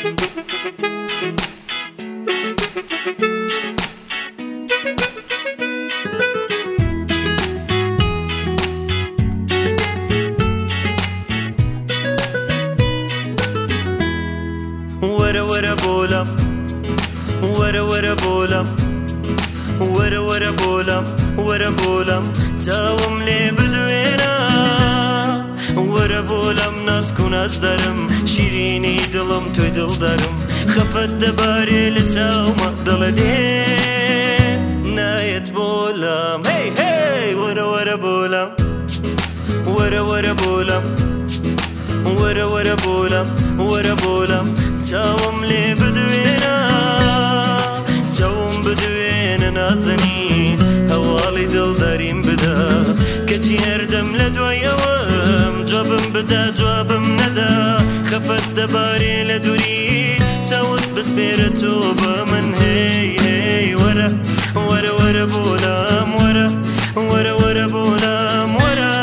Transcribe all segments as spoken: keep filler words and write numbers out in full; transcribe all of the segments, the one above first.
ورا ورا بولم ورا ورا بولم ورا ورا بولم ورا بولم تاوم لي بدوينا ورا بولم ناس كوناس دارم شيريني دلم توي دل دارم خفت دباري لتاوما دلدي نايت بولم هي هي ورا ورا بولم ورا ورا بولم ورا ورا بولم ورا بولم تاوم لي بدوينا تاوم بدوينا نازنين هوالي دل دارين بدا كتي هردم لدويوم جوابم بدا جوابم ندا خفت دباري لدوري تاوت بسبيرتو بمن هي هي ورا ورا ورا بولم ورا ورا ورا بولم ورا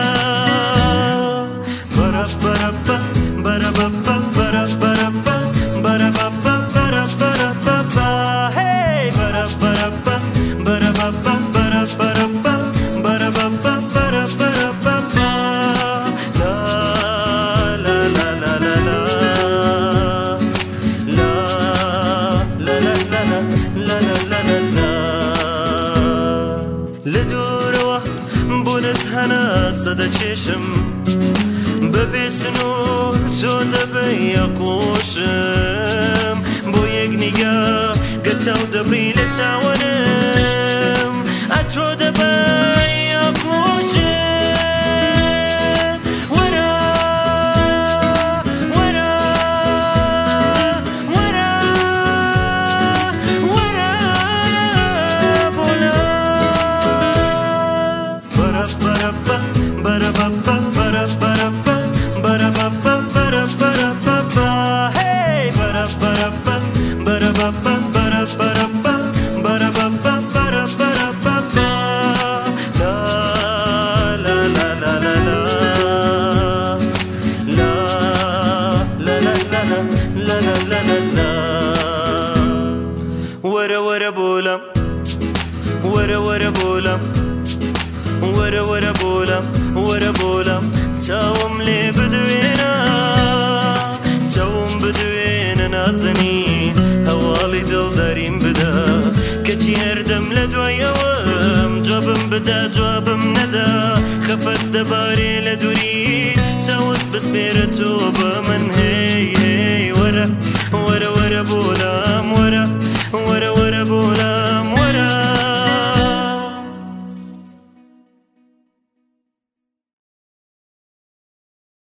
برا برا برا برا برا برا برا برا برا برا برا هي برا برا برا برا برا برا برا برا برا برا لا لا لا لا لا لا لا لا لا لا لا لا لدوروا بونت هنا صدى چشم ببي سنور تو دبي يقوشم بو يك نگاه قتاو دبري لتاونم اتو دبي يقوشم ورا ورا ورا ورا بولا برا برا برا برا برا برا برا برا برا برا hey برا برا برا برا برا برا برا برا برا برا لا لا لا لا لا لا لا لا لا لا لا لا ورا ورا بولم ورا ورا بولم ورا ورا بولم ورا بولم تاوم لي بدوينا